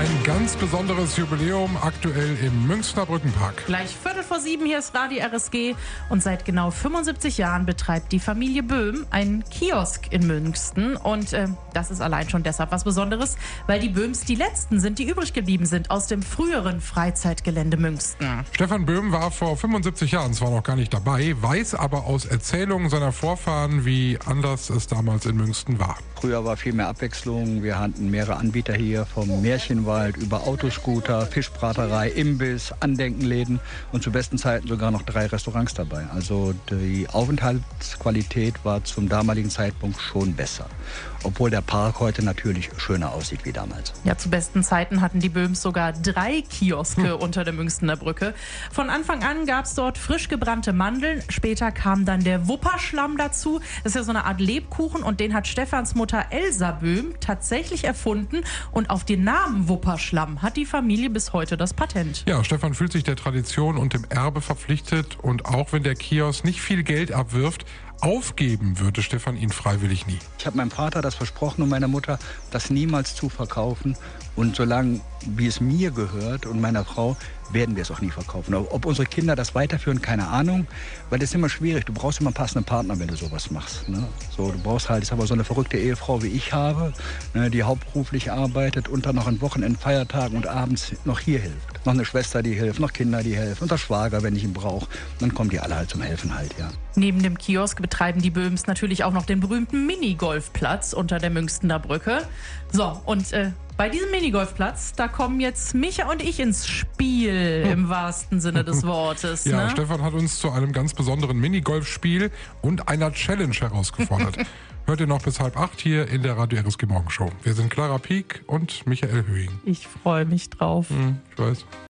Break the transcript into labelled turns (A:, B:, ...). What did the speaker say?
A: Ein ganz besonderes Jubiläum aktuell im Münchner Brückenpark.
B: Gleich 6:15, hier ist Radio RSG und seit genau 75 Jahren betreibt die Familie Böhm einen Kiosk in München und das ist allein schon deshalb was Besonderes, weil die Böhms die letzten sind, die übrig geblieben sind aus dem früheren Freizeitgelände München.
A: Stefan Böhm war vor 75 Jahren zwar noch gar nicht dabei, weiß aber aus Erzählungen seiner Vorfahren, wie anders es damals in München war.
C: Früher war viel mehr Abwechslung. Wir hatten mehrere Anbieter hier, vom Märchenwald über Autoscooter, Fischbraterei, Imbiss, Andenkenläden und zu besten Zeiten sogar noch 3 Restaurants dabei. Also die Aufenthaltsqualität war zum damaligen Zeitpunkt schon besser. Obwohl der Park heute natürlich schöner aussieht wie damals.
B: Ja, zu besten Zeiten hatten die Böhms sogar 3 Kioske unter der Münchner Brücke. Von Anfang an gab es dort frisch gebrannte Mandeln. Später kam dann der Wupperschlamm dazu. Das ist ja so eine Art Lebkuchen und den hat Stefans Mutter Elsa Böhm tatsächlich erfunden. Und auf den Namen Wupperschlamm hat die Familie bis heute das Patent.
A: Ja, Stefan fühlt sich der Tradition und dem Erbe verpflichtet und auch wenn der Kiosk nicht viel Geld abwirft, aufgeben würde Stefan ihn freiwillig nie.
C: Ich habe meinem Vater das versprochen und meiner Mutter, das niemals zu verkaufen. Und solange wie es mir gehört und meiner Frau, werden wir es auch nie verkaufen. Ob unsere Kinder das weiterführen, keine Ahnung, weil das ist immer schwierig. Du brauchst immer einen passenden Partner, wenn du sowas machst. Ne? So, du brauchst halt, ich sag mal, so eine verrückte Ehefrau wie ich habe, ne, die hauptberuflich arbeitet und dann noch an Wochenenden, Feiertagen und abends noch hier hilft. Noch eine Schwester, die hilft, noch Kinder, die helfen und der Schwager, wenn ich ihn brauche. Dann kommen die alle halt zum Helfen halt, ja.
B: Neben dem Kiosk betreiben die Böhms natürlich auch noch den berühmten Minigolfplatz unter der Münchner Brücke. So, und bei diesem Minigolfplatz, da kommen jetzt Micha und ich ins Spiel, im wahrsten Sinne des Wortes.
A: Ja,
B: ne?
A: Stefan hat uns zu einem ganz besonderen Minigolfspiel und einer Challenge herausgefordert. Hört ihr noch bis 7:30 hier in der Radio RSG Morgenshow. Wir sind Clara Pieck und Michael Höhing.
B: Ich freue mich drauf.
A: Ich weiß.